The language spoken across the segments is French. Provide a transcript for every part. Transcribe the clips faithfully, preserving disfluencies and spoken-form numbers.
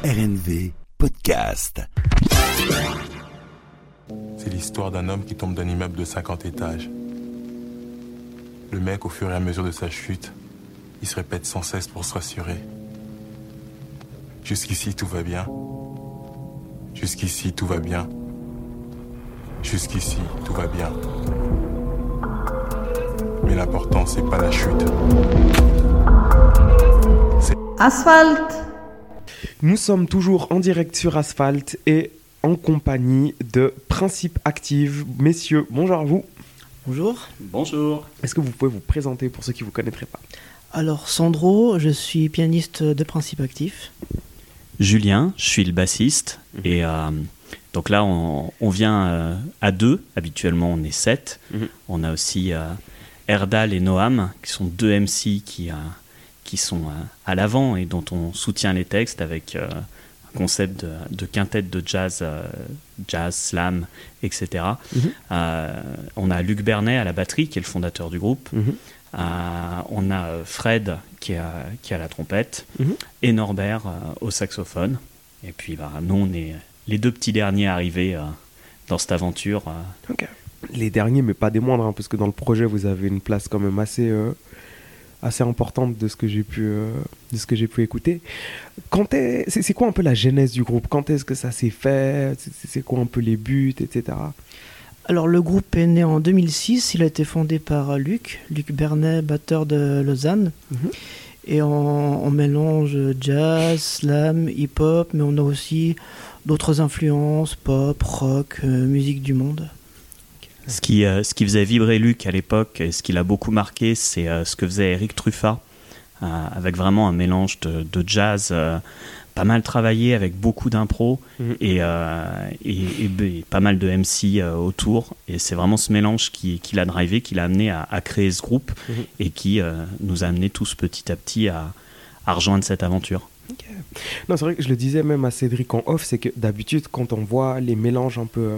R N V Podcast. C'est l'histoire d'un homme qui tombe d'un immeuble de cinquante étages. Le mec, au fur et à mesure de sa chute, il se répète sans cesse pour se rassurer. Jusqu'ici, tout va bien. Jusqu'ici, tout va bien. Jusqu'ici, tout va bien. Mais l'important, c'est pas la chute. C'est... Asphalte. Nous sommes toujours en direct sur Asphalte et en compagnie de Principe Active. Messieurs, bonjour à vous. Bonjour. Bonjour. Est-ce que vous pouvez vous présenter pour ceux qui ne vous connaîtraient pas ? Alors, Sandro, je suis pianiste de Principe Actif. Julien, je suis le bassiste. Mmh. Et euh, donc là, on, on vient euh, à deux. Habituellement, on est sept. Mmh. On a aussi euh, Erdal et Noam, qui sont deux M C qui, euh, qui sont euh, à l'avant et dont on soutient les textes avec euh, un concept de, de quintette de jazz, euh, jazz, slam, et cetera. Mmh. Euh, on a Luc Bernet à la batterie, qui est le fondateur du groupe. Mmh. Euh, on a Fred qui est à, qui est à la trompette, mmh. et Norbert euh, au saxophone. Et puis bah, nous, on est les deux petits derniers arrivés euh, dans cette aventure. Euh. Okay. Les derniers, mais pas des moindres, hein, parce que dans le projet, vous avez une place quand même assez, euh, assez importante de ce que j'ai pu, euh, de ce que j'ai pu écouter. Quand est, c'est, c'est quoi un peu la genèse du groupe ? Quand est-ce que ça s'est fait ? c'est, c'est quoi un peu les buts, et cetera. Alors, le groupe est né en deux mille six. Il a été fondé par Luc, Luc Bernet, batteur de Lausanne. Mmh. Et on, on mélange jazz, slam, hip-hop, mais on a aussi d'autres influences, pop, rock, euh, musique du monde. Ce qui, euh, ce qui faisait vibrer Luc à l'époque, et ce qui l'a beaucoup marqué, c'est euh, ce que faisait Eric Truffat, euh, avec vraiment un mélange de, de jazz, euh, pas mal travaillé, avec beaucoup d'impro, mmh. et, euh, et, et, et pas mal de M C euh, autour. Et c'est vraiment ce mélange qui, qui l'a drivé, qui l'a amené à, à créer ce groupe, mmh. et qui euh, nous a amené tous petit à petit à, à rejoindre cette aventure. Okay. Non, c'est vrai que je le disais même à Cédric en off, c'est que d'habitude, quand on voit les mélanges un peu... Euh,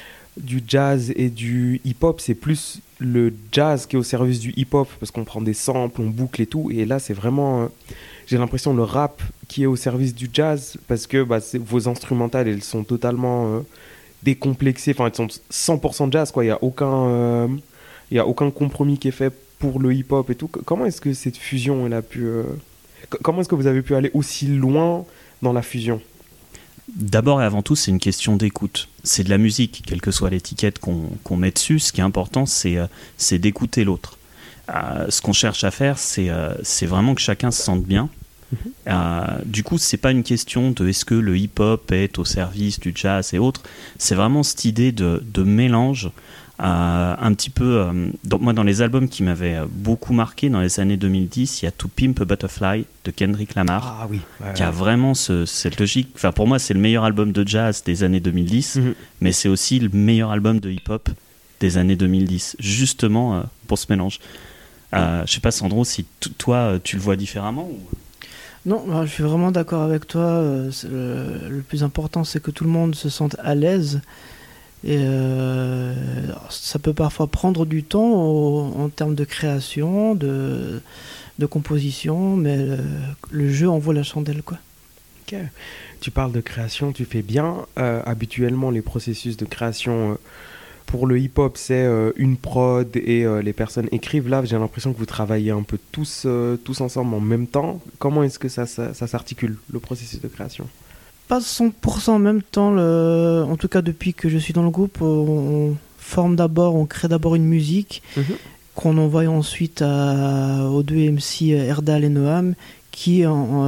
du jazz et du hip-hop, c'est plus le jazz qui est au service du hip-hop, parce qu'on prend des samples, on boucle et tout, et là c'est vraiment, euh, j'ai l'impression, le rap qui est au service du jazz, parce que bah, c'est, vos instrumentales, elles sont totalement euh, décomplexées, enfin elles sont cent pour cent jazz, quoi. Il n'y a aucun, euh, il y a aucun compromis qui est fait pour le hip-hop et tout. Comment est-ce que cette fusion, elle a pu... Euh, comment est-ce que vous avez pu aller aussi loin dans la fusion ? D'abord et avant tout, c'est une question d'écoute. C'est de la musique, quelle que soit l'étiquette qu'on, qu'on met dessus. Ce qui est important, c'est, euh, c'est d'écouter l'autre. Euh, ce qu'on cherche à faire, c'est, euh, c'est vraiment que chacun se sente bien. Mm-hmm. Euh, du coup, c'est pas une question de est-ce que le hip-hop est au service du jazz et autres. C'est vraiment cette idée de, de mélange. Euh, un petit peu, euh, dans, moi dans les albums qui m'avaient beaucoup marqué dans les années deux mille dix, il y a To Pimp a Butterfly de Kendrick Lamar, ah, oui. ouais, qui a ouais. vraiment ce, cette logique. Enfin, pour moi, c'est le meilleur album de jazz des années deux mille dix, mm-hmm. mais c'est aussi le meilleur album de hip-hop des années deux mille dix, justement euh, pour ce mélange. Euh, je sais pas, Sandro, si t- toi tu le vois différemment ou... Non, alors, je suis vraiment d'accord avec toi. Euh, le, le plus important, c'est que tout le monde se sente à l'aise. Et euh, ça peut parfois prendre du temps au, en termes de création, de, de composition, mais le, le jeu en vaut la chandelle, quoi. Ok. Tu parles de création, tu fais bien. Euh, habituellement, les processus de création euh, pour le hip-hop, c'est euh, une prod et euh, les personnes écrivent. Là, j'ai l'impression que vous travaillez un peu tous, euh, tous ensemble en même temps. Comment est-ce que ça, ça, ça s'articule, le processus de création ? Pas cent pour cent en même temps, le... en tout cas depuis que je suis dans le groupe, on forme d'abord, on crée d'abord une musique, mmh. qu'on envoie ensuite à... aux deux M C Erdal et Noam, qui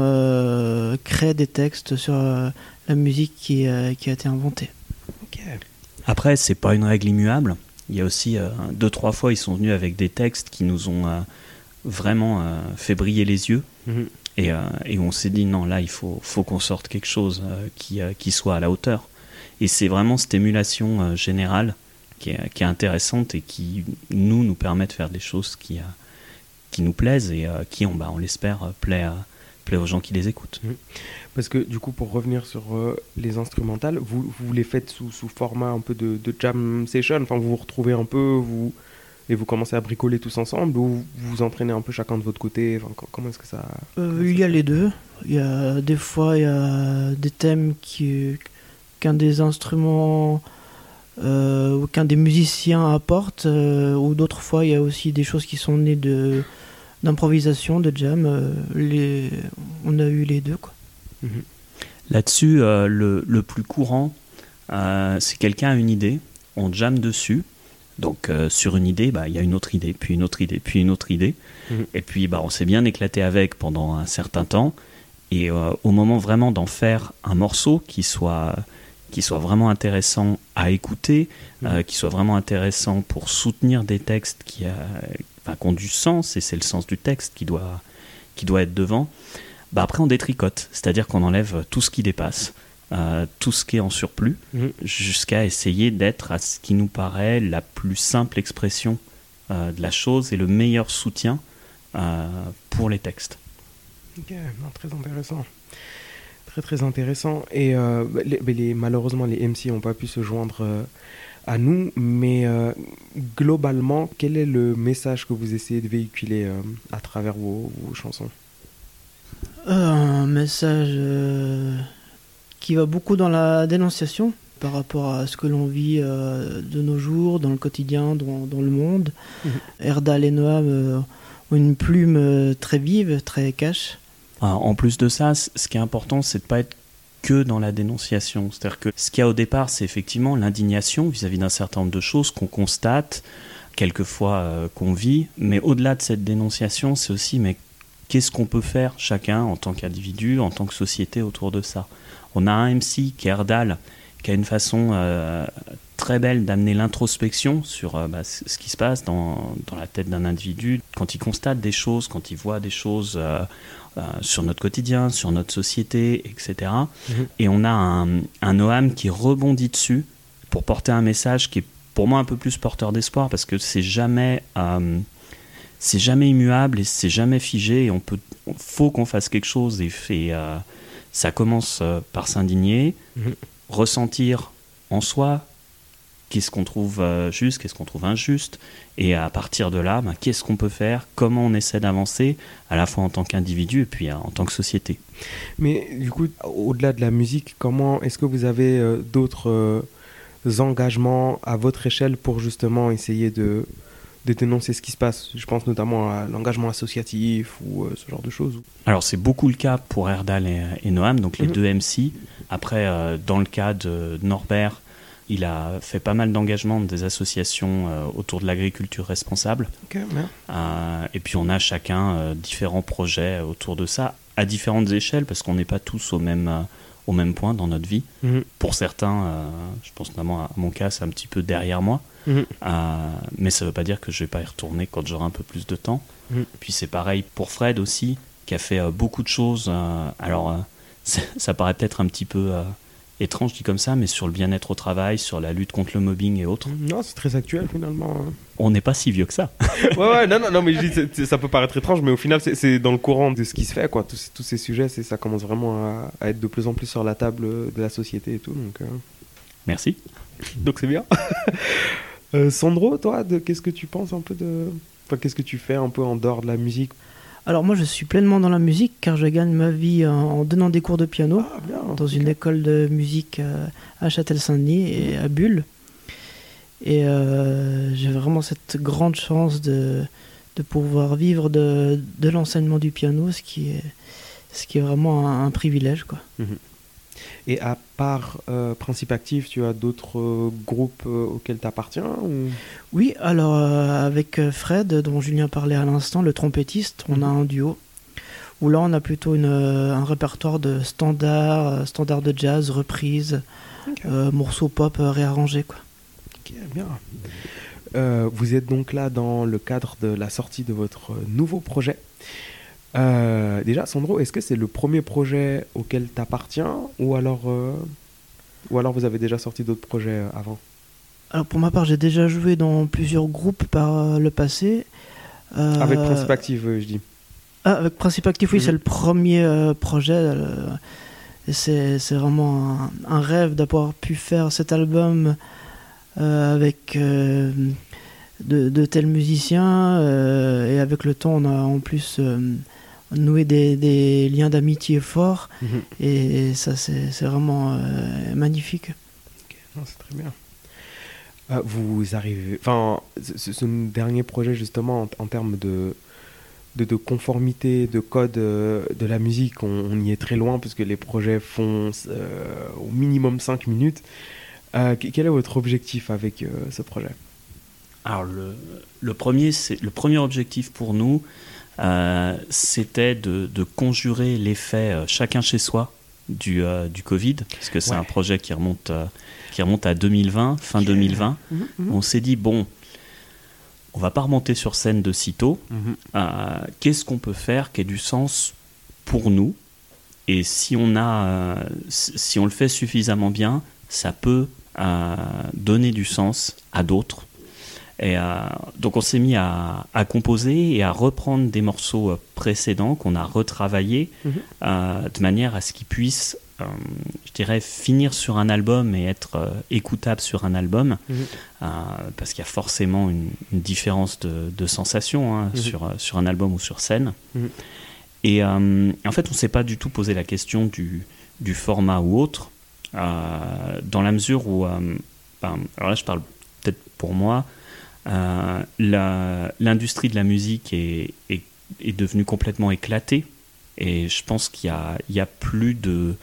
euh, créent des textes sur euh, la musique qui, euh, qui a été inventée. Okay. Après, c'est pas une règle immuable. Il y a aussi euh, deux, trois fois, ils sont venus avec des textes qui nous ont euh, vraiment euh, fait briller les yeux. Mmh. Et, euh, et on s'est dit non, là il faut, faut qu'on sorte quelque chose euh, qui, euh, qui soit à la hauteur. Et c'est vraiment cette émulation euh, générale qui est, qui est intéressante et qui nous, nous permet de faire des choses qui, euh, qui nous plaisent et euh, qui, on, bah, on l'espère, euh, plaît, euh, plaît aux gens qui les écoutent. Mmh. Parce que du coup, pour revenir sur euh, les instrumentales, vous, vous les faites sous, sous format un peu de, de jam session, enfin vous vous retrouvez un peu, vous... et vous commencez à bricoler tous ensemble ou vous vous entraînez un peu chacun de votre côté, enfin, comment est-ce que ça... euh, Il y a les deux. Il y a, des fois, il y a des thèmes qui, qu'un des instruments euh, ou qu'un des musiciens apporte, euh, ou d'autres fois, il y a aussi des choses qui sont nées de, d'improvisation, de jam. Euh, les, on a eu les deux, quoi. Mmh. Là-dessus, euh, le, le plus courant, euh, c'est quelqu'un a une idée, on jamme dessus. Donc euh, sur une idée, bah, y a une autre idée, puis une autre idée, puis une autre idée. Mmh. Et puis bah, on s'est bien éclaté avec pendant un certain temps. Et euh, au moment vraiment d'en faire un morceau qui soit, qui soit vraiment intéressant à écouter, mmh. euh, qui soit vraiment intéressant pour soutenir des textes qui, a, enfin, qui ont du sens, et c'est le sens du texte qui doit, qui doit être devant, bah, après on détricote. C'est-à-dire qu'on enlève tout ce qui dépasse. Euh, tout ce qui est en surplus, mmh. jusqu'à essayer d'être à ce qui nous paraît la plus simple expression euh, de la chose et le meilleur soutien euh, pour les textes. Ok, non, très intéressant. Très très intéressant. Et euh, les, les, malheureusement, les M C n'ont pas pu se joindre euh, à nous, mais euh, globalement, quel est le message que vous essayez de véhiculer euh, à travers vos, vos chansons ? euh, Un message... Euh... qui va beaucoup dans la dénonciation par rapport à ce que l'on vit euh, de nos jours, dans le quotidien, dans, dans le monde. Mmh. Erdal et Noam euh, ont une plume euh, très vive, très cash. Alors, en plus de ça, c- ce qui est important, c'est de ne pas être que dans la dénonciation. C'est-à-dire que ce qu'il y a au départ, c'est effectivement l'indignation vis-à-vis d'un certain nombre de choses qu'on constate, quelquefois euh, qu'on vit. Mais au-delà de cette dénonciation, c'est aussi mais, qu'est-ce qu'on peut faire chacun en tant qu'individu, en tant que société autour de ça. On a un M C qui est Erdal, qui a une façon euh, très belle d'amener l'introspection sur euh, bah, ce qui se passe dans, dans la tête d'un individu, quand il constate des choses, quand il voit des choses euh, euh, sur notre quotidien, sur notre société, et cetera. Mmh. Et on a un, un Noam qui rebondit dessus pour porter un message qui est pour moi un peu plus porteur d'espoir, parce que c'est jamais... Euh, c'est jamais immuable et c'est jamais figé, et on peut, faut qu'on fasse quelque chose, et, et euh, ça commence euh, par s'indigner, mmh. ressentir en soi qu'est-ce qu'on trouve euh, juste, qu'est-ce qu'on trouve injuste, et à partir de là, ben, qu'est-ce qu'on peut faire, comment on essaie d'avancer, à la fois en tant qu'individu et puis euh, en tant que société. Mais du coup, au-delà de la musique, comment est-ce que vous avez euh, d'autres euh, engagements à votre échelle pour justement essayer de... de dénoncer ce qui se passe? Je pense notamment à l'engagement associatif ou euh, ce genre de choses. Alors c'est beaucoup le cas pour Erdal et, et Noam, donc les mmh. deux M C. Après, euh, dans le cas de Norbert, il a fait pas mal d'engagements des associations euh, autour de l'agriculture responsable. Okay, ouais. euh, et puis on a chacun euh, différents projets autour de ça, à différentes échelles, parce qu'on n'est pas tous au même... Euh, au même point dans notre vie. Mmh. Pour certains, euh, je pense notamment à mon cas, c'est un petit peu derrière moi, mmh. euh, mais ça ne veut pas dire que je ne vais pas y retourner quand j'aurai un peu plus de temps. Mmh. Puis c'est pareil pour Fred aussi, qui a fait euh, beaucoup de choses. Euh, alors, euh, ça paraît peut-être un petit peu euh, étrange dit comme ça, mais sur le bien-être au travail, sur la lutte contre le mobbing et autres. Non, c'est très actuel finalement. On n'est pas si vieux que ça. ouais, ouais, non, non, non, mais je dis, c'est, c'est, ça peut paraître étrange, mais au final, c'est, c'est dans le courant de ce qui se fait, quoi. Tous, tous ces sujets, c'est, ça commence vraiment à, à être de plus en plus sur la table de la société et tout. Donc, euh... Merci. Donc c'est bien. euh, Sandro, toi, de, qu'est-ce que tu penses un peu de... Enfin, qu'est-ce que tu fais un peu en dehors de la musique? Alors moi je suis pleinement dans la musique car je gagne ma vie en, en donnant des cours de piano ah, bien, dans okay. une école de musique euh, à Châtel-Saint-Denis et à Bulle. Et euh, j'ai vraiment cette grande chance de, de pouvoir vivre de, de l'enseignement du piano, ce qui est, ce qui est vraiment un, un privilège, quoi. Mmh. Et à part euh, Principe Actif, tu as d'autres euh, groupes euh, auxquels tu appartiens ou... Oui, alors euh, avec Fred, dont Julien parlait à l'instant, le trompettiste, on mmh. a un duo, où là on a plutôt une, euh, un répertoire de standards, euh, standards de jazz, reprises, okay. euh, morceaux pop euh, réarrangés, quoi. Ok, bien. Euh, vous êtes donc là dans le cadre de la sortie de votre nouveau projet. Euh, déjà, Sandro, est-ce que c'est le premier projet auquel tu appartiens ou alors, euh, ou alors vous avez déjà sorti d'autres projets avant? Alors pour ma part, j'ai déjà joué dans plusieurs groupes par le passé. Euh... Avec Principe Actif, je dis. Ah, avec Principe Actif, oui, mmh. c'est le premier euh, projet. Euh, et c'est, c'est vraiment un, un rêve d'avoir pu faire cet album euh, avec... Euh, De, de tels musiciens euh, et avec le temps on a en plus euh, nouer des, des liens d'amitié forts. Mhm. Et ça, c'est, c'est vraiment euh, magnifique. Ok, non, c'est très bien. Euh, vous arrivez... Enfin, ce, ce dernier projet, justement, en, en termes de, de, de conformité, de code euh, de la musique, on, on y est très loin, parce que les projets font euh, au minimum cinq minutes. Euh, quel est votre objectif avec euh, ce projet ? Alors, le, le, premier, c'est, le premier objectif pour nous, euh, c'était de, de conjurer l'effet euh, chacun chez soi du, euh, du Covid, parce que c'est ouais. un projet qui remonte, euh, qui remonte à deux mille vingt, fin okay. deux mille vingt. Mm-hmm. On s'est dit, bon, on ne va pas remonter sur scène de sitôt. Mm-hmm. Euh, qu'est-ce qu'on peut faire qui ait du sens pour nous ? Et si on, a, euh, si on le fait suffisamment bien, ça peut euh, donner du sens à d'autres. Et euh, donc on s'est mis à, à composer et à reprendre des morceaux précédents qu'on a retravaillés mmh. euh, de manière à ce qu'ils puissent, euh, je dirais, finir sur un album et être euh, écoutables sur un album, mmh. euh, parce qu'il y a forcément une, une différence de, de sensation hein, mmh. sur, sur un album ou sur scène. Mmh. Et euh, en fait, on ne s'est pas du tout posé la question du, du format ou autre, euh, dans la mesure où, euh, ben, alors là je parle peut-être pour moi, Euh, la, l'industrie de la musique est, est, est devenue complètement éclatée et je pense qu'il y a, il y a plus de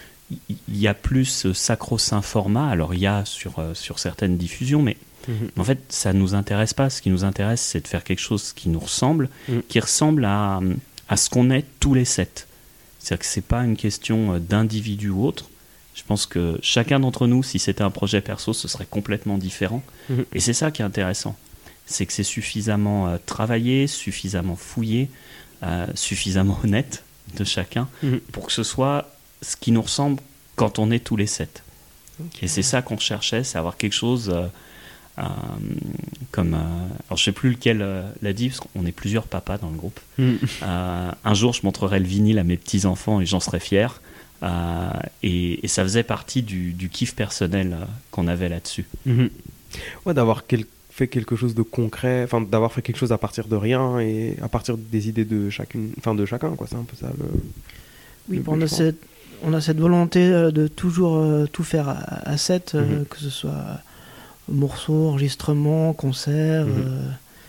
il y a plus ce sacro-saint format. Alors il y a sur, sur certaines diffusions mais mmh. en fait ça ne nous intéresse pas. Ce qui nous intéresse c'est de faire quelque chose qui nous ressemble, mmh. qui ressemble à, à ce qu'on est tous les sept. C'est-à-dire que ce n'est pas une question d'individu ou autre. Je pense que chacun d'entre nous, si c'était un projet perso, ce serait complètement différent. Mmh. Et c'est ça qui est intéressant. C'est que c'est suffisamment euh, travaillé, suffisamment fouillé, euh, suffisamment honnête de chacun mmh. pour que ce soit ce qui nous ressemble quand on est tous les sept. Okay. Et c'est ça qu'on cherchait, c'est avoir quelque chose euh, euh, comme... Euh, alors je ne sais plus lequel euh, l'a dit, parce qu'on est plusieurs papas dans le groupe. Mmh. Euh, un jour, je montrerai le vinyle à mes petits-enfants et j'en serais fier. Euh, et, et ça faisait partie du, du kiff personnel euh, qu'on avait là-dessus. Mmh. Ouais, d'avoir quel, fait quelque chose de concret, enfin d'avoir fait quelque chose à partir de rien et à partir des idées de chacune, enfin de chacun, quoi. C'est un peu ça le. Oui, le on, a cette, on a cette volonté de toujours euh, tout faire à, à sept, mmh. euh, que ce soit morceaux, enregistrements, concerts. Mmh. Euh,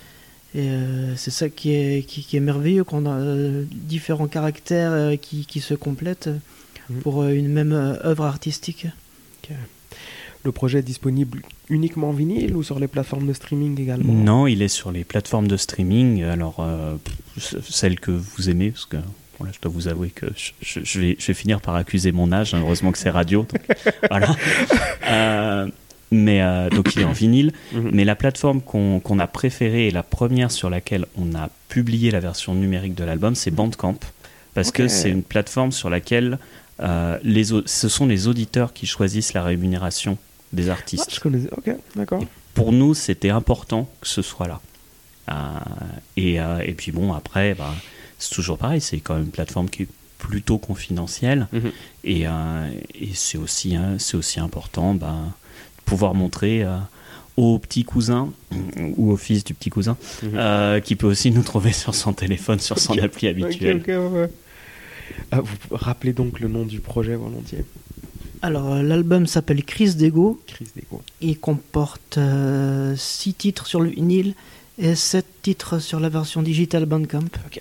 et euh, c'est ça qui est, qui, qui est merveilleux, qu'on a euh, différents caractères euh, qui, qui se complètent. Pour une même œuvre artistique. Okay. Le projet est disponible uniquement en vinyle ou sur les plateformes de streaming également ? Non, il est sur les plateformes de streaming. Alors, euh, celles que vous aimez, parce que bon, là, je dois vous avouer que je, je, vais, je vais finir par accuser mon âge. Hein, heureusement que c'est radio. Donc, voilà. Euh, mais euh, donc, il est en vinyle. Mm-hmm. Mais la plateforme qu'on, qu'on a préférée et la première sur laquelle on a publié la version numérique de l'album, c'est Bandcamp. Parce okay. que c'est une plateforme sur laquelle Euh, les au- ce sont les auditeurs qui choisissent la rémunération des artistes. Ah, je connais. Ok, d'accord. Et pour nous, c'était important que ce soit là. Euh, et, euh, et puis bon, après, bah, c'est toujours pareil, c'est quand même une plateforme qui est plutôt confidentielle. Mm-hmm. Et, euh, et c'est, aussi, hein, c'est aussi important bah, de pouvoir montrer euh, au petit cousin ou au fils du petit cousin mm-hmm. euh, qui peut aussi nous trouver sur son téléphone, sur son okay. appli habituelle. Ok, ok, ouais. Ah, vous rappelez donc le nom du projet volontiers. Alors l'album s'appelle Crise d'ego. Crise d'ego. Il comporte euh, six titres sur le vinyle et sept titres sur la version digitale Bandcamp. Ok.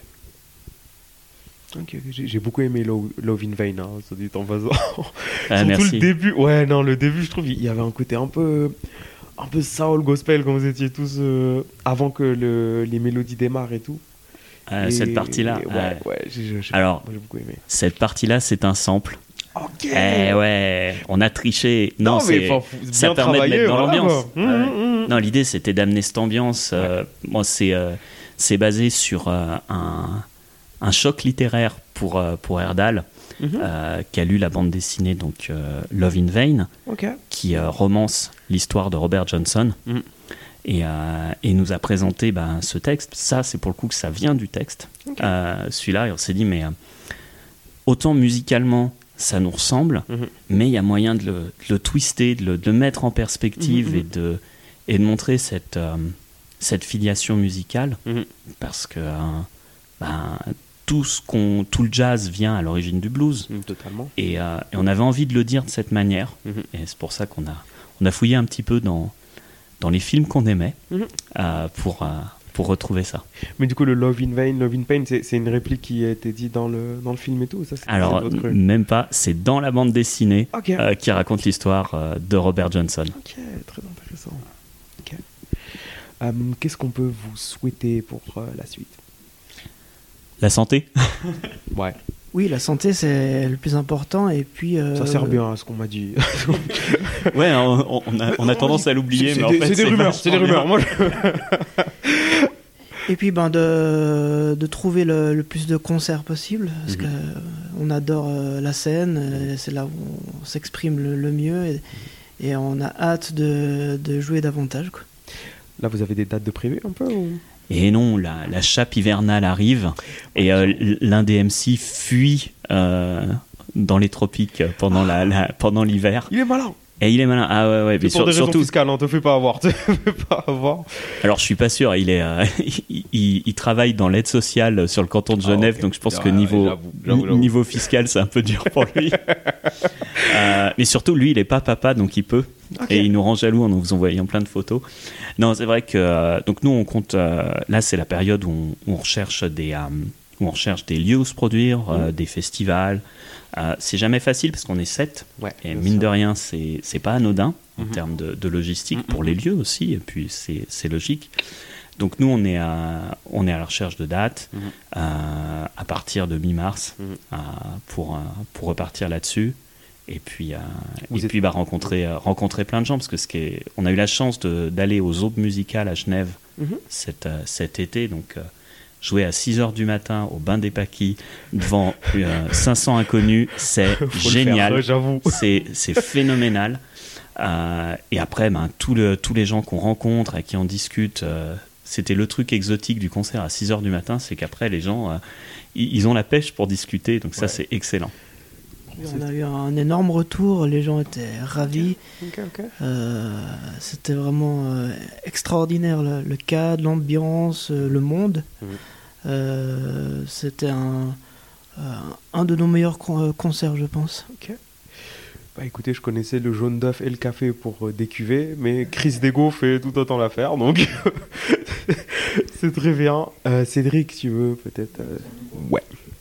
Ok, j'ai, j'ai beaucoup aimé Love, Love in Vain, hein, ça dit en passant. Ah, surtout merci. le début. Ouais, non, le début, je trouve, il y avait un côté un peu, un peu soul gospel quand vous étiez tous euh, avant que le, les mélodies démarrent et tout. Euh, cette partie-là, ouais, euh, ouais, j'ai, j'ai, alors, moi, j'ai beaucoup aimé. Cette partie-là, c'est un sample. Ok. Eh ouais, on a triché. Non, non c'est, mais faut, ça permet de mettre dans voilà, l'ambiance. Mmh, ouais. mmh. Non, l'idée c'était d'amener cette ambiance. Ouais. Euh, moi, c'est euh, c'est basé sur euh, un un choc littéraire pour euh, pour Erdal, mmh. euh, qui a lu la bande dessinée donc euh, Love in Vain, okay. qui euh, romance l'histoire de Robert Johnson. Mmh. Et, euh, et nous a présenté ben, ce texte. Ça, c'est pour le coup que ça vient du texte. Okay. Euh, celui-là, et on s'est dit, mais euh, autant musicalement, ça nous ressemble, mm-hmm. mais il y a moyen de le, de le twister, de le, de le mettre en perspective mm-hmm. et, de, et de montrer cette, euh, cette filiation musicale. Mm-hmm. Parce que euh, ben, tout, ce qu'on, tout le jazz vient à l'origine du blues. Mmh, totalement. Et, euh, et on avait envie de le dire de cette manière. Mmh. Et c'est pour ça qu'on a, on a fouillé un petit peu dans, dans les films qu'on aimait mmh. euh, pour, euh, pour retrouver ça. Mais du coup, le Love in Vain, Love in Pain, c'est, c'est une réplique qui a été dit dans le, dans le film et tout ça, c'est, Alors, c'est votre... même pas. C'est dans la bande dessinée okay. euh, qui raconte l'histoire euh, de Robert Johnson. Ok, très intéressant. Okay. Euh, qu'est-ce qu'on peut vous souhaiter pour euh, la suite ? La santé. Ouais. Oui, la santé, c'est le plus important. Et puis, euh... ça sert bien à ce qu'on m'a dit. Ouais, on, on, a, on a tendance à l'oublier, c'est, mais c'est en fait, c'est des c'est rumeurs. C'est des rumeurs. Moi, je... Et puis, ben, de, de trouver le, le plus de concerts possible. Parce mm-hmm. qu'on adore euh, la scène. Euh, c'est là où on s'exprime le, le mieux. Et, et on a hâte de, de jouer davantage, quoi. Là, vous avez des dates de prévues un peu ou... Et non, la, la chape hivernale arrive et euh, l'un des M C fuit euh, dans les tropiques pendant, la, la, pendant l'hiver. Il est malin. Et il est malin. Ah ouais, ouais. C'est mais pour sur, des raisons surtout... fiscales, on te fait pas avoir. Te fait pas avoir. Alors, je suis pas sûr. Il est, euh, il, il, il travaille dans l'aide sociale sur le canton de Genève, ah, okay. Donc je pense ah, que niveau j'avoue, j'avoue, j'avoue. niveau fiscal, c'est un peu dur pour lui. euh, mais surtout, lui, il est pas papa, donc il peut. Okay. Et il nous rend jaloux en nous envoyant plein de photos. Non, c'est vrai que euh, donc nous, on compte. Euh, là, c'est la période où on, où on recherche des, euh, où on recherche des lieux où se produire, mmh. euh, des festivals. Euh, c'est jamais facile parce qu'on est sept. Ouais, et mine sûr. de rien, c'est c'est pas anodin mmh. en termes de, de logistique mmh. pour les lieux aussi. Et puis c'est c'est logique. Donc nous, on est à on est à la recherche de dates mmh. euh, à partir de mi-mars mmh. euh, pour euh, pour repartir là-dessus. Et puis, euh, et êtes... puis bah, rencontrer, euh, rencontrer plein de gens, parce que ce qui est... on a eu la chance de, d'aller aux Aubes musicales à Genève mm-hmm. cet, euh, cet été, donc euh, jouer à six heures du matin au Bain des Paquis devant euh, cinq cents inconnus, c'est génial, faire, j'avoue. c'est, c'est phénoménal. Euh, et après, ben, tout le, tous les gens qu'on rencontre, avec qui on discute, euh, c'était le truc exotique du concert à six heures du matin, c'est qu'après les gens, euh, ils ont la pêche pour discuter, donc ouais. ça c'est excellent. On a eu un énorme retour, les gens étaient ravis. Okay, okay. Euh, c'était vraiment euh, extraordinaire, le, le cadre, l'ambiance, euh, le monde. Mmh. Euh, c'était un, euh, un de nos meilleurs con- concerts, je pense. Okay. Bah écoutez, je connaissais le jaune d'œuf et le café pour euh, décuver, mais Chris Dego fait tout autant l'affaire, donc c'est très bien. Euh, Cédric, tu veux peut-être euh... Ouais.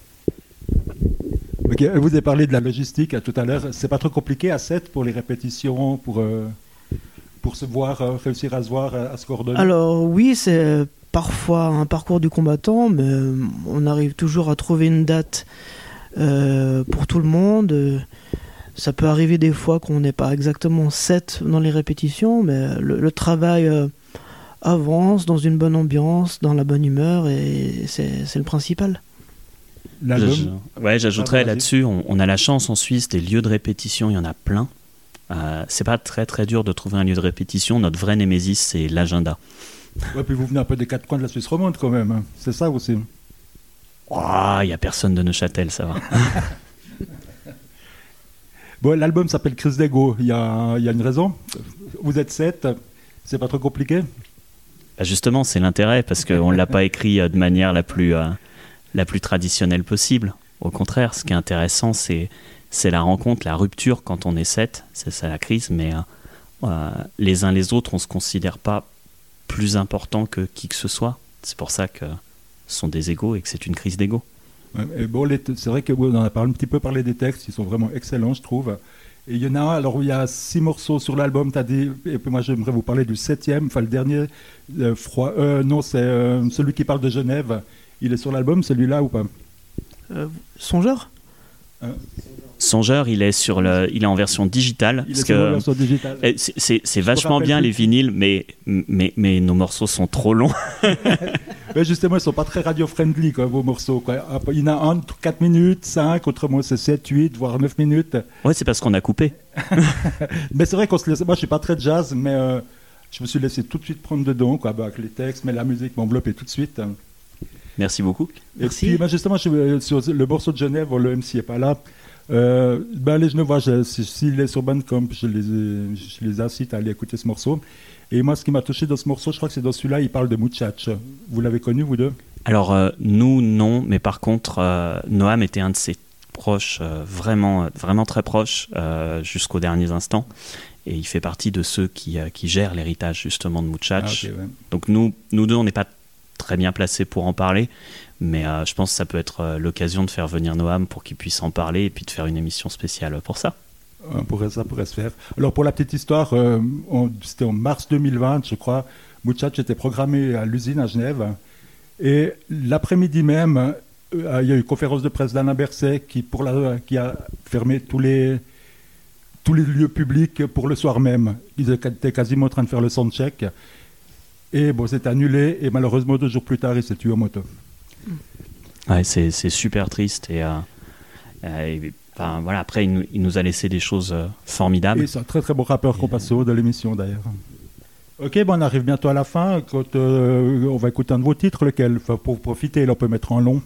Okay, vous avez parlé de la logistique tout à l'heure. C'est pas trop compliqué à sept pour les répétitions, pour, euh, pour se voir, euh, réussir à se voir, à, à se coordonner? Alors oui, c'est parfois un parcours du combattant, mais on arrive toujours à trouver une date euh, pour tout le monde. Ça peut arriver des fois qu'on n'est pas exactement sept dans les répétitions, mais le, le travail euh, avance dans une bonne ambiance, dans la bonne humeur, et c'est, c'est le principal. Je, ouais, j'ajouterais ah, là-dessus, on, on a la chance en Suisse, des lieux de répétition, il y en a plein. Euh, c'est pas très très dur de trouver un lieu de répétition. Notre vrai némésis, c'est l'agenda. Ouais, puis vous venez un peu des quatre coins de la Suisse romande quand même, hein. C'est ça aussi? Oh, il n'y a personne de Neuchâtel, ça va. Bon, l'album s'appelle Chris Dego, il y a, il y a une raison? Vous êtes sept, c'est pas trop compliqué? Bah justement, c'est l'intérêt, parce qu'on ne l'a pas écrit de manière la plus... Euh, la plus traditionnelle possible. Au contraire, ce qui est intéressant, c'est, c'est la rencontre, la rupture quand on est sept. C'est ça la crise, mais euh, euh, les uns les autres, on ne se considère pas plus important que qui que ce soit. C'est pour ça que ce sont des égos et que c'est une crise d'ego. Ouais, et bon, les t- c'est vrai qu'on en a parlé, un petit peu parlé des textes, ils sont vraiment excellents, je trouve. Et il y en a, alors il y a six morceaux sur l'album, t'as dit, et puis moi j'aimerais vous parler du septième, enfin le dernier, euh, froid, euh, non, c'est euh, celui qui parle de Genève. Il est sur l'album, celui-là, ou pas? euh, Songeur hein Songeur, il est, sur le, il est en version digitale. Il parce est sur que, la version digitale. C'est, c'est, c'est vachement bien plus. Les vinyles, mais, mais, mais nos morceaux sont trop longs. Mais justement, ils ne sont pas très radio-friendly, quoi, vos morceaux. Quoi. Il y en a un, quatre minutes, cinq, autrement c'est sept, huit, voire neuf minutes. Ouais, c'est parce qu'on a coupé. Mais c'est vrai qu'on se laisse... Moi, je ne suis pas très jazz, mais euh, je me suis laissé tout de suite prendre dedans, quoi, bah, avec les textes, mais la musique m'enveloppait tout de suite. Merci beaucoup. Et Merci. Puis, bah, justement, je, sur le morceau de Genève, le M C n'est pas là. Euh, ben, les Genevois, s'il est sur Bandcamp, je les, je les incite à aller écouter ce morceau. Et moi, ce qui m'a touché dans ce morceau, je crois que c'est dans celui-là, il parle de Muchacho. Vous l'avez connu, vous deux? Alors, euh, nous, non, mais par contre, euh, Noam était un de ses proches, euh, vraiment, vraiment très proches, euh, jusqu'aux derniers instants. Et il fait partie de ceux qui, euh, qui gèrent l'héritage, justement, de Muchacho. Ah, okay, ouais. Donc, nous, nous deux, on n'est pas très bien placés pour en parler, mais euh, je pense que ça peut être euh, l'occasion de faire venir Noam pour qu'il puisse en parler et puis de faire une émission spéciale pour ça. On pourrait, ça pourrait se faire. Alors, pour la petite histoire, euh, on, c'était en mars deux mille vingt, je crois, Muchacho était programmé à l'usine à Genève. Et l'après-midi même, euh, il y a eu une conférence de presse d'Alain Berset qui, pour la, qui a fermé tous les, tous les lieux publics pour le soir même. Ils étaient quasiment en train de faire le soundcheck. Et bon, c'est annulé. Et malheureusement, deux jours plus tard, il s'est tué en moto. Ouais, c'est, c'est super triste. Et, euh, euh, et enfin, voilà, après, il nous, il nous a laissé des choses euh, formidables. Et c'est un très très beau rappeur qu'on passe au de l'émission d'ailleurs. Ok, bon, on arrive bientôt à la fin. Quand, euh, on va écouter un de vos titres, lequel enfin, pour profiter, là, on peut mettre en long.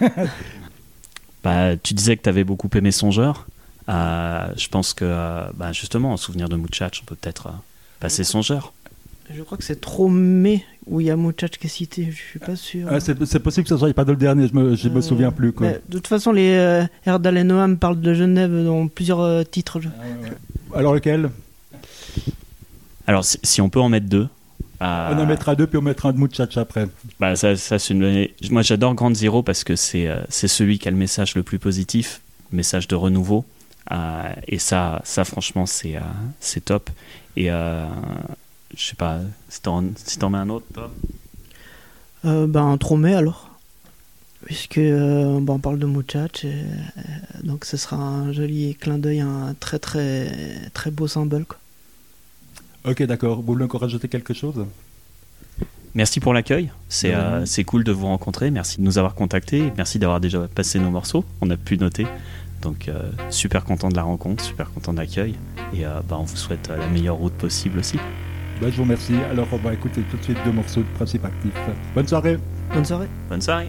Bah, tu disais que tu avais beaucoup aimé Songeur. Euh, je pense que, euh, bah, justement, en souvenir de Muchacho, on peut peut-être euh, passer Songeur. Je crois que c'est trop mais où il y a Muchacho qui est cité, je suis pas sûr. Ah, c'est, c'est possible que ce soit pas dans le dernier, je me, je me Euh, souviens plus. Quoi. mais de toute façon, les euh, Erdal et Noam parlent de Genève dans plusieurs euh, titres. Ah, ouais, ouais. Alors lequel? Alors, si, si on peut en mettre deux. Euh, On en mettra deux, puis on mettra un de Muchacho après. Bah, ça, ça, c'est une... Moi, j'adore Grand Zero parce que c'est, euh, c'est celui qui a le message le plus positif, le message de renouveau. Euh, et ça, ça, franchement, c'est, euh, c'est top. Et euh, je sais pas, si t'en, si t'en mets un autre, toi Euh, ben, trop mais alors. Puisque euh, ben, on parle de Muchacho, et, euh, donc ce sera un joli clin d'œil, un très très très beau symbole, quoi. Ok, d'accord. Vous voulez encore rajouter quelque chose? Merci pour l'accueil, c'est, Ouais. euh, c'est cool de vous rencontrer, merci de nous avoir contactés, merci d'avoir déjà passé nos morceaux, on a pu noter, donc euh, super content de la rencontre, super content de l'accueil, et euh, bah, on vous souhaite euh, la meilleure route possible aussi. Ben, je vous remercie. Alors, on va écouter tout de suite deux morceaux de Principe Actif. Bonne soirée. Bonne soirée. Bonne soirée.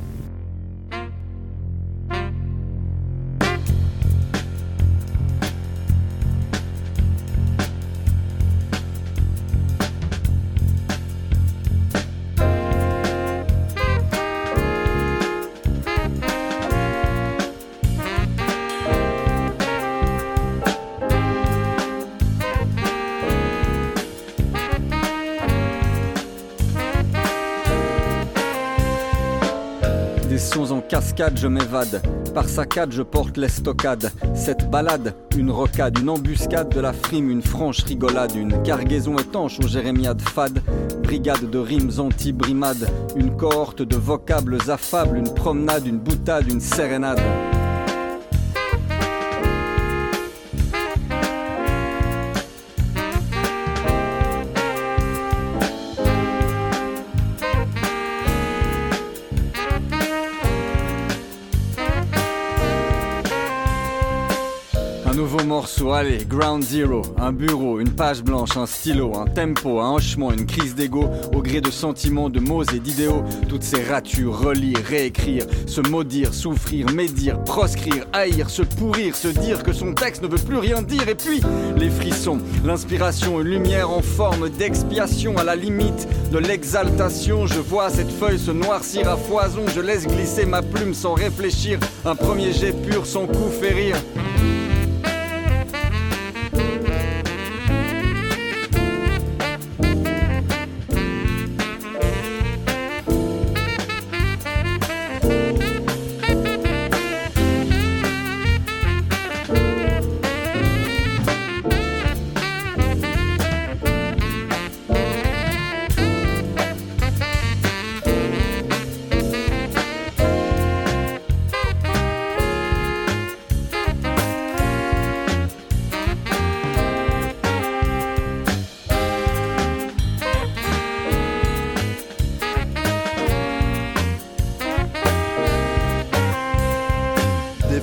Des sons en cascade, je m'évade. Par saccade, je porte l'estocade. Cette balade, une rocade, une embuscade de la frime, une franche rigolade, une cargaison étanche aux jérémiades fades, brigade de rimes anti-brimades, une cohorte de vocables affables, une promenade, une boutade, une sérénade. Un nouveau morceau, allez, Ground Zero, un bureau, une page blanche, un stylo, un tempo, un hochement, une crise d'ego, au gré de sentiments, de mots et d'idéaux, toutes ces ratures, relire, réécrire, se maudire, souffrir, médire, proscrire, haïr, se pourrir, se dire que son texte ne veut plus rien dire, et puis les frissons, l'inspiration, une lumière en forme d'expiation, à la limite de l'exaltation, je vois cette feuille se noircir à foison, je laisse glisser ma plume sans réfléchir, un premier jet pur sans coup férir.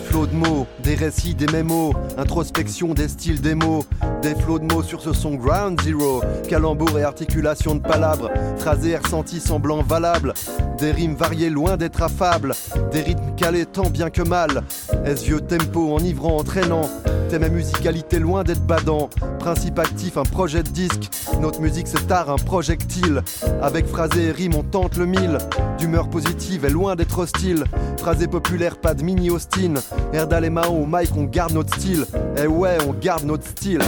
flots de mots, des récits, des mémos, introspection des styles, des mots, des flots de mots sur ce son Ground Zero, calembour et articulation de palabres, phrasés et ressentis semblant valables, des rimes variées loin d'être affables, des rythmes calés tant bien que mal, est-ce vieux tempo enivrant, entraînant, thème et musicalité loin d'être badant, principe actif, un projet de disque, notre musique c'est art, un projectile, avec phrasé et rime on tente le mille, d'humeur positive et loin d'être hostile, phrasé populaire, pas de mini-Austin, Erdal et Mao, Mike on garde notre style, et ouais on garde notre style.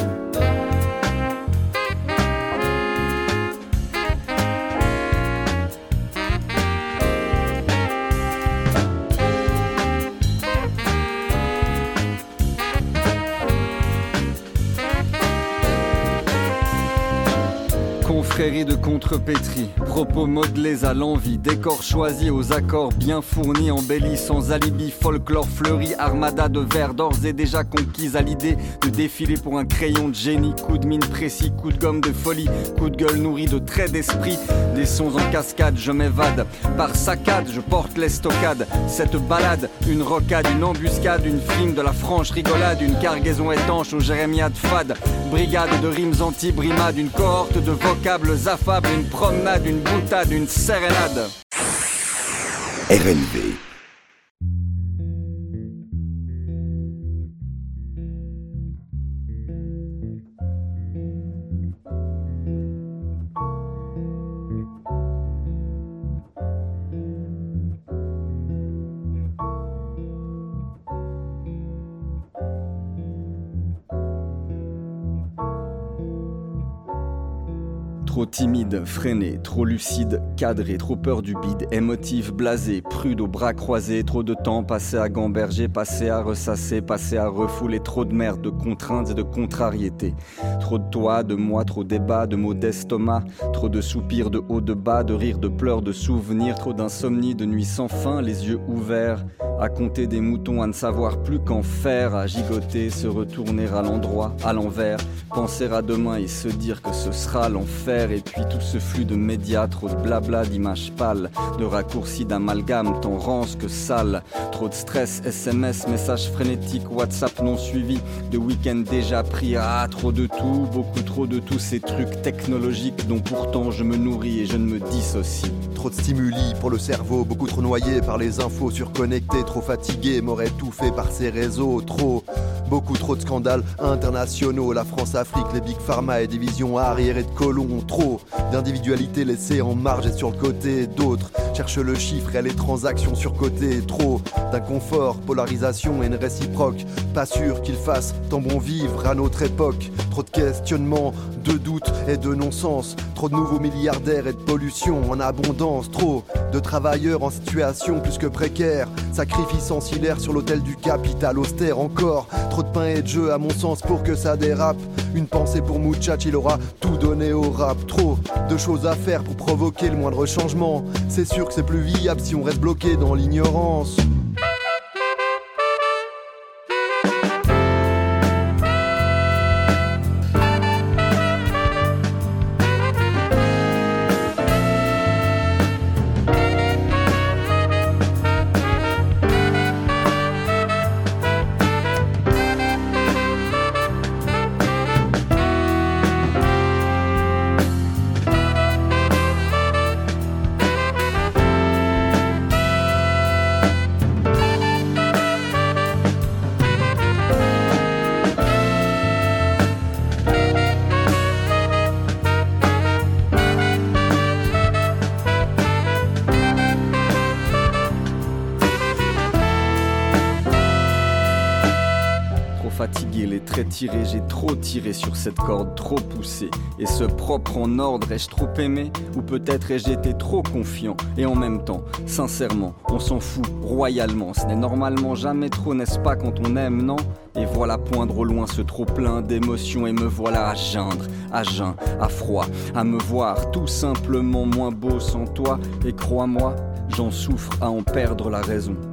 Confrérie de contrepétrie, propos modelés à l'envie, décors choisis aux accords bien fournis, embellis sans alibi, folklore fleuri, armada de vers d'ores et déjà conquise à l'idée de défiler pour un crayon de génie, coup de mine précis, coup de gomme de folie, coup de gueule nourri de traits d'esprit, des sons en cascade, je m'évade, par saccade, je porte l'estocade, cette balade, une rocade, une embuscade, une frime de la franche rigolade, une cargaison étanche aux jérémiades fades, brigade de rimes anti-brimades, une cohorte de vocables affables, une promenade, une boutade, une sérénade. R N V. Trop timide, freiné, trop lucide, cadré, trop peur du bide, émotif, blasé, prude aux bras croisés, trop de temps passé à gamberger, passé à ressasser, passé à refouler, trop de merde, de contraintes et de contrariétés. Trop de toi, de moi, trop débat, de mots d'estomac, trop de soupirs de haut de bas, de rires, de pleurs, de souvenirs, trop d'insomnie, de nuits sans fin, les yeux ouverts, à compter des moutons, à ne savoir plus qu'en faire, à gigoter, se retourner à l'endroit, à l'envers, penser à demain et se dire que ce sera l'enfer. Et puis tout ce flux de médias, trop de blabla, d'images pâles, de raccourcis, d'amalgames, tant rance que sale. Trop de stress, S M S, messages frénétiques, WhatsApp non suivis, de week-end déjà pris. Ah, trop de tout, beaucoup trop de tous ces trucs technologiques dont pourtant je me nourris et je ne me dissocie. Trop de stimuli pour le cerveau, beaucoup trop noyé par les infos surconnectées, trop fatigué, m'aurait étouffé par ces réseaux, trop. Beaucoup trop de scandales internationaux, la France-Afrique, les big pharma et divisions arriérées de colons, trop d'individualités laissées en marge et sur le côté, d'autres cherchent le chiffre et les transactions surcotées, trop d'inconfort, polarisation et une réciproque, pas sûr qu'ils fassent tant bon vivre à notre époque, trop de questionnements, de doutes et de non-sens, trop de nouveaux milliardaires et de pollution en abondance, trop de travailleurs en situation plus que précaire, sacrifice ancillaire sur l'autel du capital austère encore, trop de pain et de jeu à mon sens pour que ça dérape, une pensée pour Mouchach, il aura tout donné au rap, trop de choses à faire pour provoquer le moindre changement, c'est sûr que c'est plus viable si on reste bloqué dans l'ignorance. Fatigué, les traits tirés, j'ai trop tiré sur cette corde, trop poussé. Et ce propre en ordre, ai-je trop aimé? Ou peut-être ai-je été trop confiant? Et en même temps, sincèrement, on s'en fout royalement. Ce n'est normalement jamais trop, n'est-ce pas, quand on aime, non? Et voilà poindre au loin ce trop plein d'émotions. Et me voilà à geindre, à jeun, à froid, à me voir tout simplement moins beau sans toi. Et crois-moi, j'en souffre à en perdre la raison.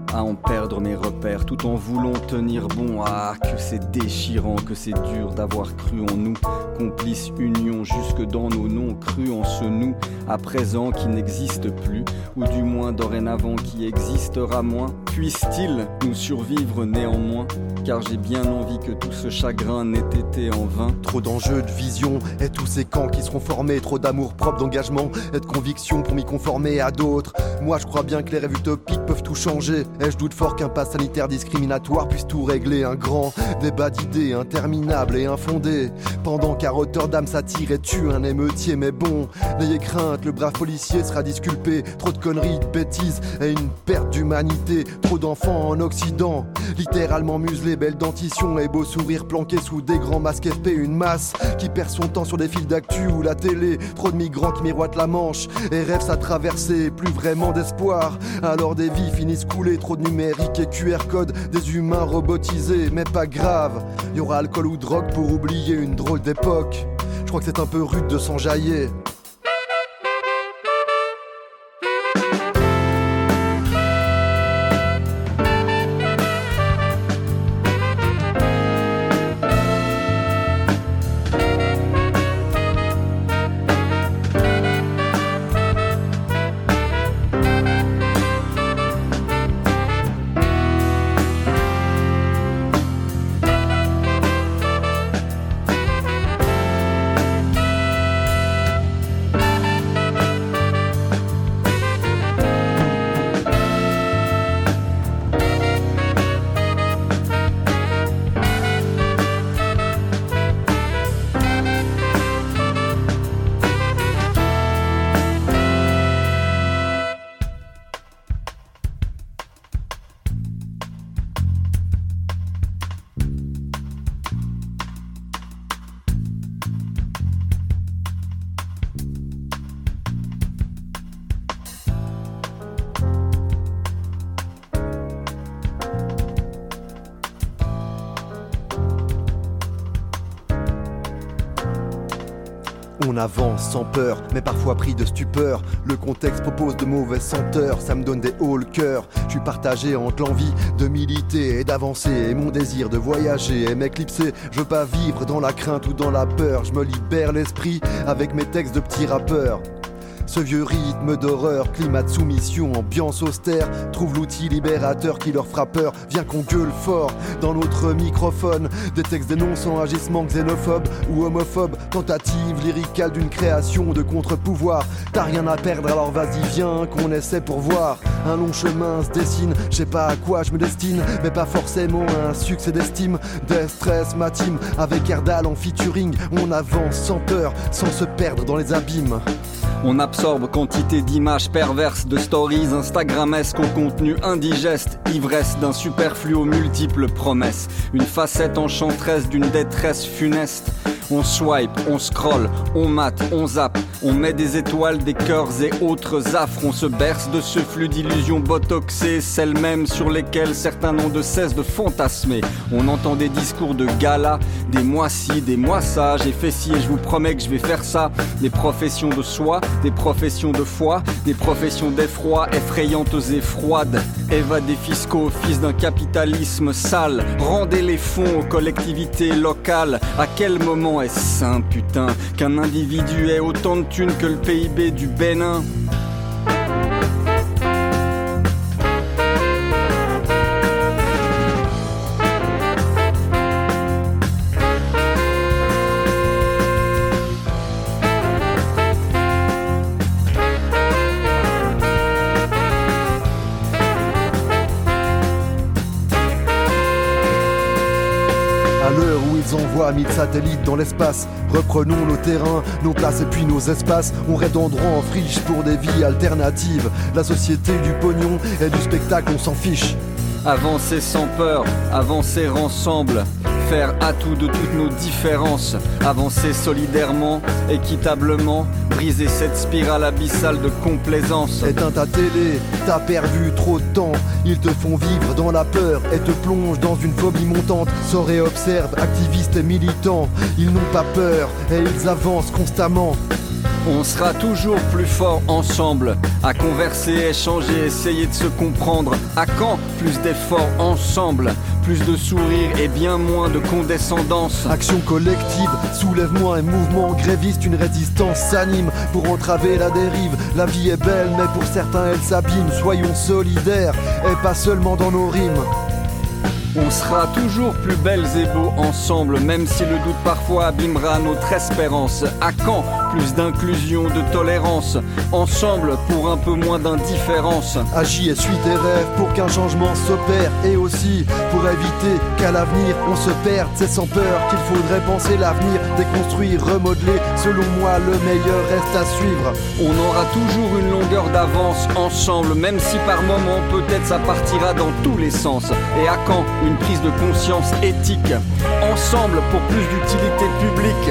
à en perdre mes repères tout en voulant tenir bon. Ah, que c'est déchirant, que c'est dur d'avoir cru en nous, complice union jusque dans nos noms, cru en ce nous à présent qui n'existe plus, ou du moins dorénavant qui existera moins. Puisse-t-il nous survivre néanmoins, car j'ai bien envie que tout ce chagrin n'ait été en vain. Trop d'enjeux, de vision, et tous ces camps qui seront formés, trop d'amour propre, d'engagement et de conviction pour m'y conformer à d'autres. Moi je crois bien que les rêves utopiques peuvent tout changer, et je doute fort qu'un pass sanitaire discriminatoire puisse tout régler. Un grand débat d'idées interminable et infondé, pendant qu'à Rotterdam ça tire et tue un émeutier. Mais bon, n'ayez crainte, le brave policier sera disculpé. Trop de conneries, de bêtises et une perte d'humanité. Trop d'enfants en Occident, littéralement muselés, belle dentition et beau sourire planqué sous des grands masques épais. Une masse qui perd son temps sur des fils d'actu ou la télé. Trop de migrants qui miroitent la Manche et rêvent sa traversée. Plus vraiment d'espoir, alors des vies finissent coulées. Trop de numérique et Q R code, des humains robotisés. Mais pas grave, y aura alcool ou drogue pour oublier une drôle d'époque. Je crois que c'est un peu rude de s'enjailler. On avance sans peur, mais parfois pris de stupeur. Le contexte propose de mauvaises senteurs, ça me donne des hauts le cœur. Je suis partagé entre l'envie de militer et d'avancer, et mon désir de voyager et m'éclipser. Je veux pas vivre dans la crainte ou dans la peur, je me libère l'esprit avec mes textes de petits rappeurs. Ce vieux rythme d'horreur, climat de soumission, ambiance austère, trouve l'outil libérateur qui leur fera peur. Viens qu'on gueule fort dans notre microphone, des textes dénonçant agissements xénophobes ou homophobes, tentative lyricale d'une création de contre-pouvoir. T'as rien à perdre alors vas-y viens qu'on essaie pour voir. Un long chemin se dessine, je sais pas à quoi je me destine, mais pas forcément à un succès d'estime. Des stress ma team, avec Erdal en featuring, on avance sans peur, sans se perdre dans les abîmes. On absorbe quantité d'images perverses, de stories instagramesques au contenu indigeste, ivresse d'un superflu aux multiples promesses, une facette enchanteresse d'une détresse funeste. On swipe, on scroll, on mate, on zappe, on met des étoiles, des cœurs et autres affres. On se berce de ce flux d'illusions botoxées, celles mêmes sur lesquelles certains n'ont de cesse de fantasmer. On entend des discours de gala, des mois ci, des mois ça, j'ai fait ci et je vous promets que je vais faire ça. Des professions de soi, des professions de foi, des professions d'effroi, effrayantes et froides. Évadés fiscaux, fils d'un capitalisme sale, rendez les fonds aux collectivités locales. À quel moment est-ce sain, putain, qu'un individu ait autant de thunes que le P I B du Bénin? Envoie mille satellites dans l'espace. Reprenons nos terrains, nos places et puis nos espaces. On rêve d'endroits en friche pour des vies alternatives. La société du pognon et du spectacle, on s'en fiche. Avancer sans peur, avancer ensemble, faire atout de toutes nos différences, avancer solidairement, équitablement, briser cette spirale abyssale de complaisance. Éteins ta télé, t'as perdu trop de temps. Ils te font vivre dans la peur et te plongent dans une phobie montante. Sors et observe, activistes et militants, ils n'ont pas peur et ils avancent constamment. On sera toujours plus fort ensemble, à converser, échanger, essayer de se comprendre. À quand plus d'efforts ensemble, plus de sourires et bien moins de condescendance. Action collective, soulèvement et mouvement gréviste, une résistance s'anime pour entraver la dérive. La vie est belle mais pour certains elle s'abîme, soyons solidaires et pas seulement dans nos rimes. On sera toujours plus belles et beaux ensemble, même si le doute parfois abîmera notre espérance. À quand plus d'inclusion, de tolérance, ensemble pour un peu moins d'indifférence. Agis et suis tes rêves pour qu'un changement s'opère, et aussi pour éviter qu'à l'avenir on se perde. C'est sans peur qu'il faudrait penser l'avenir, déconstruire, remodeler. Selon moi le meilleur reste à suivre. On aura toujours une longueur d'avance ensemble, même si par moments peut-être ça partira dans tous les sens. Et à quand une prise de conscience éthique, ensemble pour plus d'utilité publique.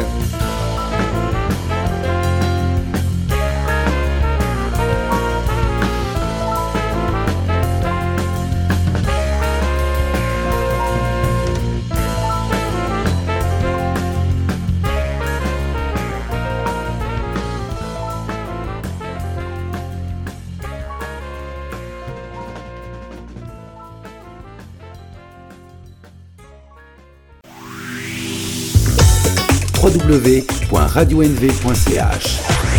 w w w point radio n v point c h